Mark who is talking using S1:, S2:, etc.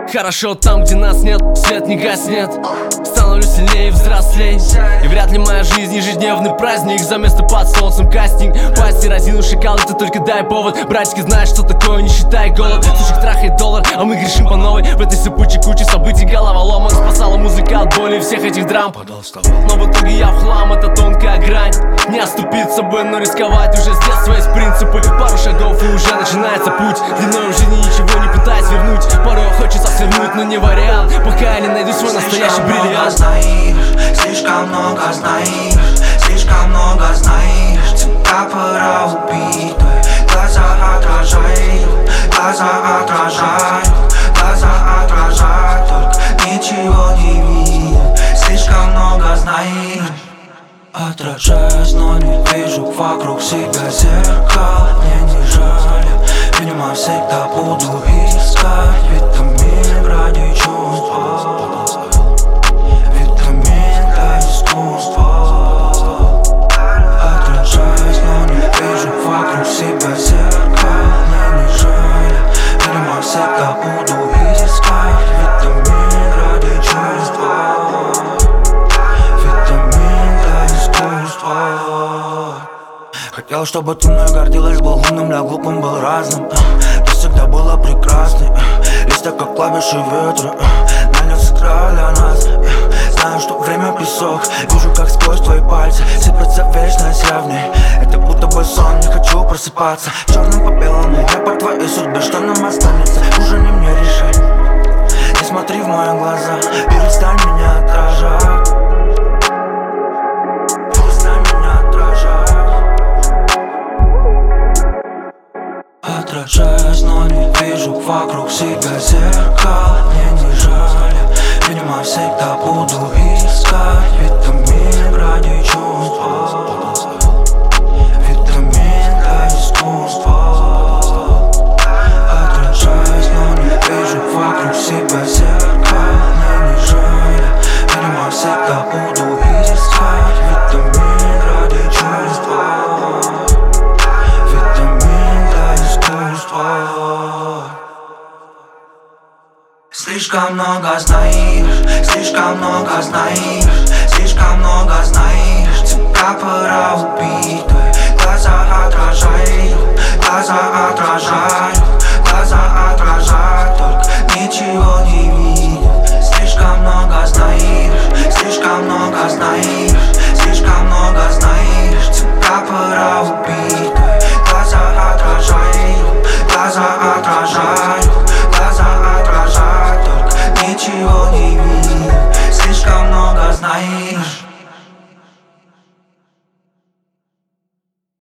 S1: Хорошо там, где нас нет, свет не гаснет. Становлюсь сильнее и взрослей. И вряд ли моя жизнь ежедневный праздник. За место под солнцем кастинг. Пасти разину шакал, ты только дай повод. Братики, знаешь, что такое, не считай голод. Сучек трахает доллар, а мы грешим по новой. В этой сыпучей куче событий голова лома. Спасала музыка от боли всех этих драм. Но в итоге я в хлам, это тонкая грань. Не оступиться бы, но рисковать уже с детства есть принципы. Пару шагов и уже начинается путь. Длиной в жизни ничего не пытаясь вернуть. Порой хочется свернуть, но не вариант. Пока я не найду свой настоящий бриллиант.
S2: Слишком много знаешь, слишком много знаешь. Тебя пора убить, глаза отражают, глаза отражают, глаза отражают, только ничего не видят. Слишком много знаешь. Отражаюсь, но не вижу вокруг себя зеркал. Мне не жаль, видимо всегда буду искать витамин ради чувства. Витамин для искусства. Отражаюсь, но не вижу вокруг себя зеркал. Мне не жаль, видимо всегда буду искать витамин ради чувства. Хотел, чтобы ты мной гордилась, был умным, для глупым был разным. Ты всегда была прекрасной, листья как клавиши ветра. Налет сыграл для нас. Знаю, что время песок, вижу, как сквозь твои пальцы сыпется вечность я в ней. Это будто бы сон, не хочу просыпаться. Черным по белому, я по твоей судьбе. Что нам останется, уже не мне решать. Не смотри в мои глаза, перестань меня отражать. Отражаюсь, но не вижу вокруг себя зеркал. Мне не жаль, видимо всегда буду искать витамин ради чувства. Витамин для искусства. Отражаюсь, но не вижу вокруг себя зеркал. Мне не жаль, видимо всегда буду искать витамин ради чувства. Слишком много знаешь, слишком много знаешь, слишком много знаешь. Тебя пора убить, глаза отражают, глаза отражают, глаза отражают, только ничего не видят. Слишком много знаешь, слишком много знаешь.